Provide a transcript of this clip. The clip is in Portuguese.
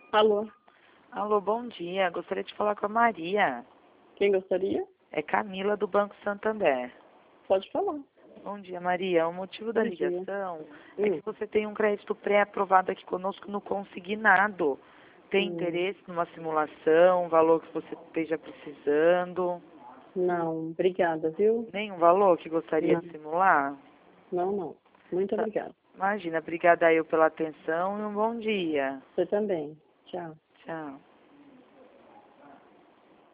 Alô, Alô, bom dia. Gostaria de falar com a Maria. quem gostaria? É Camila do Banco Santander. Pode falar. Bom dia, Maria. O motivo da Bom dia. ligação é que você tem um crédito pré-aprovado aqui conosco no consignado. Tem Hum, interesse numa simulação, um valor que você esteja precisando? não, obrigada, viu? Nenhum valor que gostaria Não, de simular? não. Muito Tá. obrigada. Imagina, obrigada eu pela atenção e um bom dia. Você também. Tchau. Tchau.